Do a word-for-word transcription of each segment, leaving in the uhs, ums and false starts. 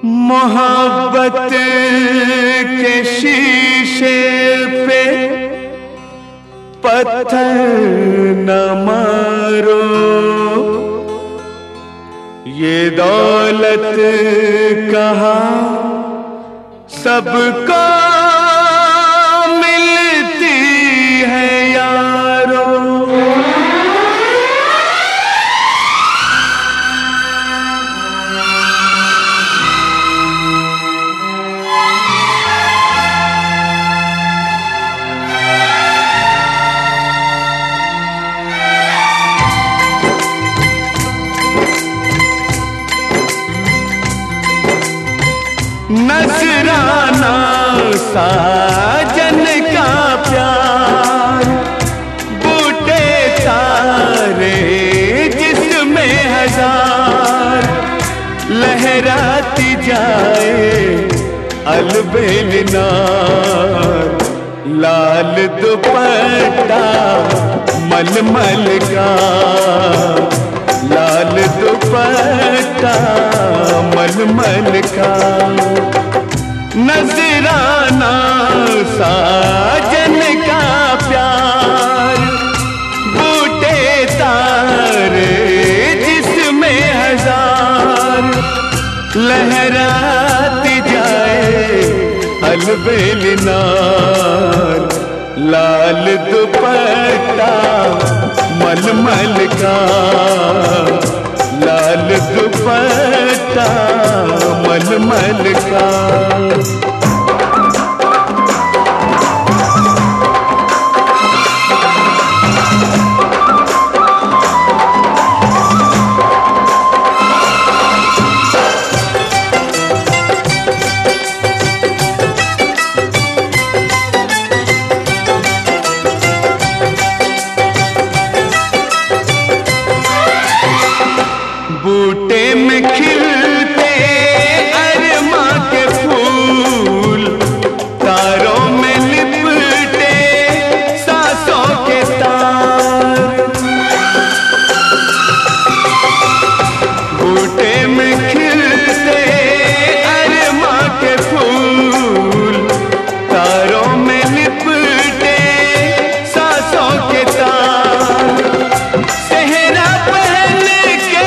मोहब्बत के शीशे पे पत्थर न मारो, ये दौलत कहाँ सबको मिलती है यारो। नजराना साजन का प्यार, बूटे तारे जिसमें हजार, लहराती जाए अलबेलिनार, लाल दुपट्टा मलमल का, लाल दुपट्टा मलमल का। नजराना साजन का प्यार, बूटे तारे जिसमें हजार, लहराती जाए अलबेलिनार, लाल दुपट्टा मलमल का, लाल दुपट्टा मलमल का। बूटे में खिलते अरमा के फूल, तारों में लिपटे सांसों के तार, बूटे में खिलते अरमा के फूल, तारों में लिपटे सांसों के तार, सेहरा पहन के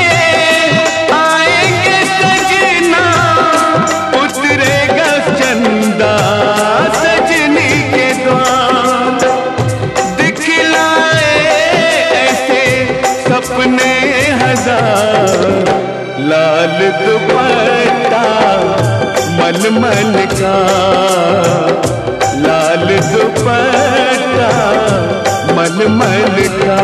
उतरेगा चंदा सजनी के द्वार, दिखलाए ऐसे सपने हजार, लाल दुपट्टा मलमल का, लाल दुपट्टा मलमल का।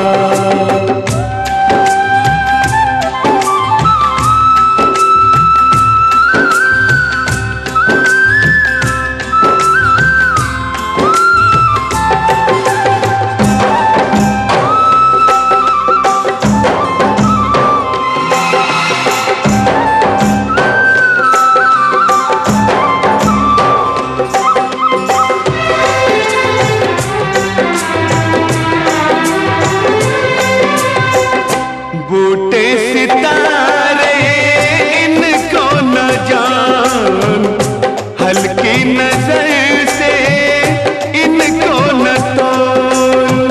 बूटे सितारे इनको न जान, हल्की नजर से इनको न तोल,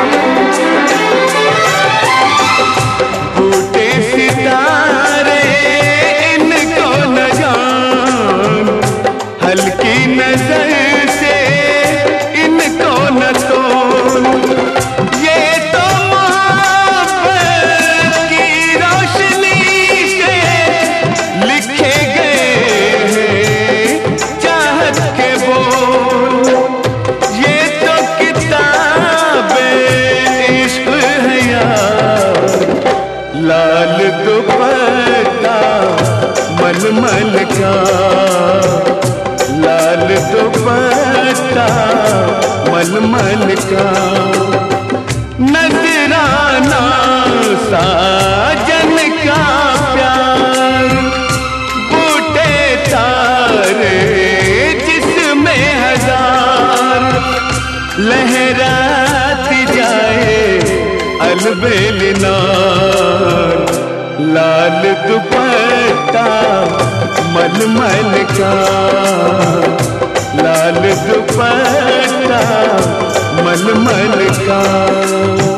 बूटे सितारे इनको न जान, हल्की नजर से इनको न तोल, ये तो लिखे गए हैं चाहत के बोल, ये तो किताबे इश्क है यार, लाल दुपट्टा मलमल का, लाल दुपट्टा मलमल का। नजराना साजन का प्यार, बूटे तारे जिसमें हजार, लहराती जाए अलबेलिनार, लाल दुपट्टा मलमल का, लाल दुपट्टा मलमल का।